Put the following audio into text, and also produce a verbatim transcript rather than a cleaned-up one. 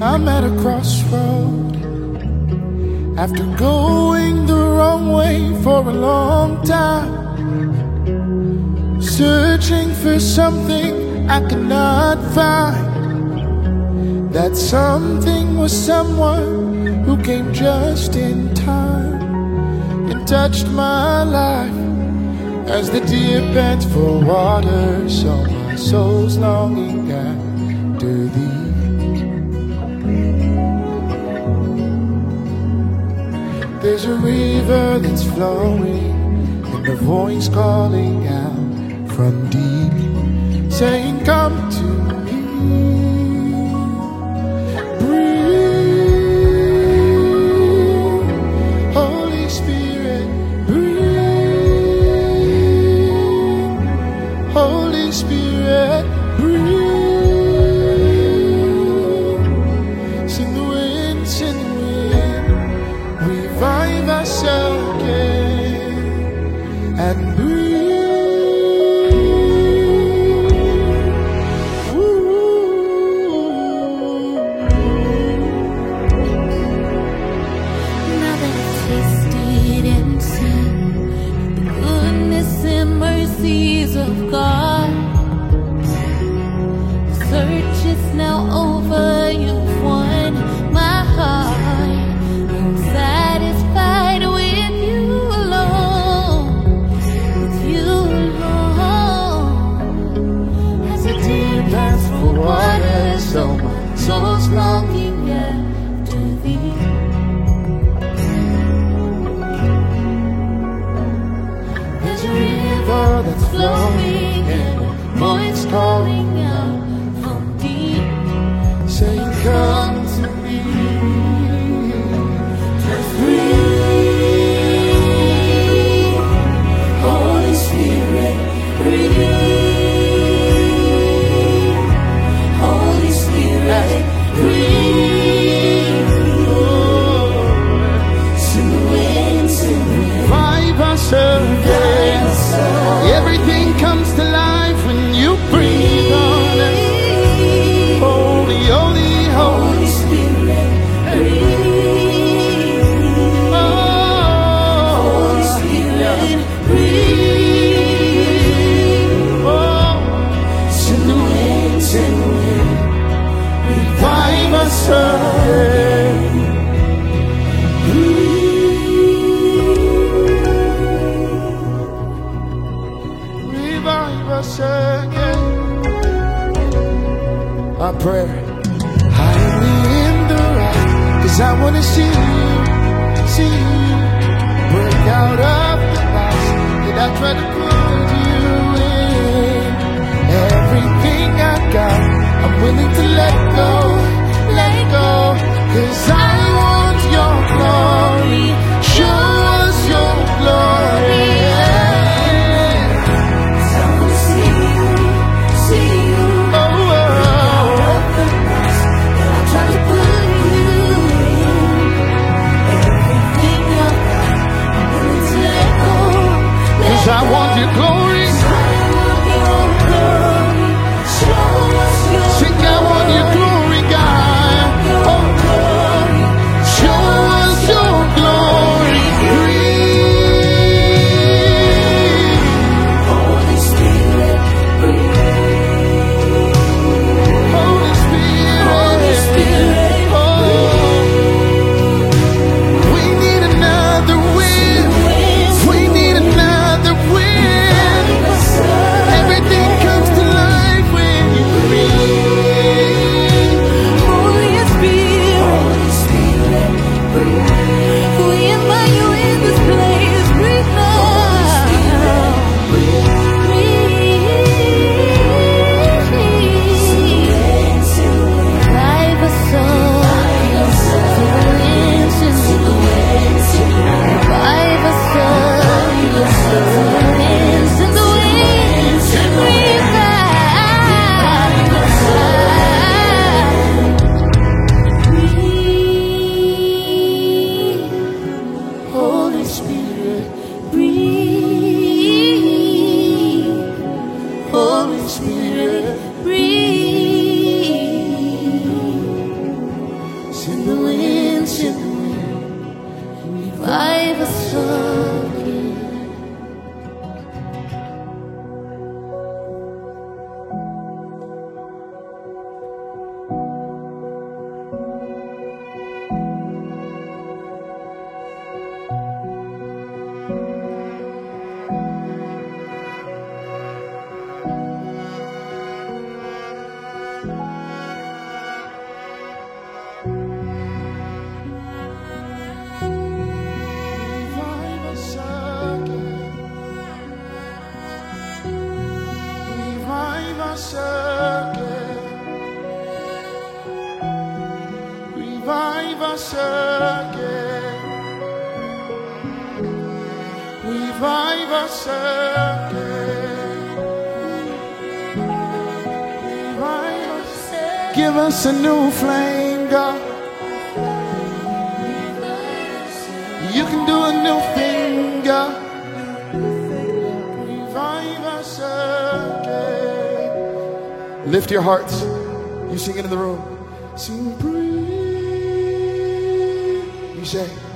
I'm at a crossroad. After going the wrong way for a long time, searching for something I could not find. That something was someone who came just in time and touched my life. As the deer pants for water, so my soul's longing after thee. There's a river that's flowing, and a voice calling out from deep, saying, come to me. Breathe, Holy Spirit, breathe. Holy Spirit, breathe. Send the wind, send the wind, revive us again and breathe. Now that I've tasted and seen the goodness and mercies of God, the search is now over. You've won my heart. I'm satisfied with you alone, with you alone. As a deer pants for water, so my soul's longing after thee. There's a river that's flowing and a voice calling out from deep, Saying, come to me. just breathe. Holy Spirit, breathe. Holy Spirit, breathe. Send the wind, send the wind. Revive us again. Everything comes to life when you breathe on us. Holy, holy, holy. Holy Spirit, breathe. Oh, Holy Spirit, breathe. oh. Send the wind, send the wind. Revive us again. Revive us again. Our prayer, hide me in the rock, cause I wanna see you, see you. Break out of the box that I tried to put you in. Everything I got, I'm willing to let go, let go. Cause I want your glory, show us your glory. I wanna see you, see you. Oh, oh, The box that I tried to put you in. Everything I've got, I'm willing to let go. cause I want your glory. I want your glory. Show us your Sing, I want your glory, God. your Oh, glory. Send the wind, send the wind, revive us again. Revive us again. Revive us again. Revive us again. Revive us. Give us a new flame, God. You can do a new thing, God. Revive us again. Lift your hearts. You sing it in the room. Sing, breathe. You say.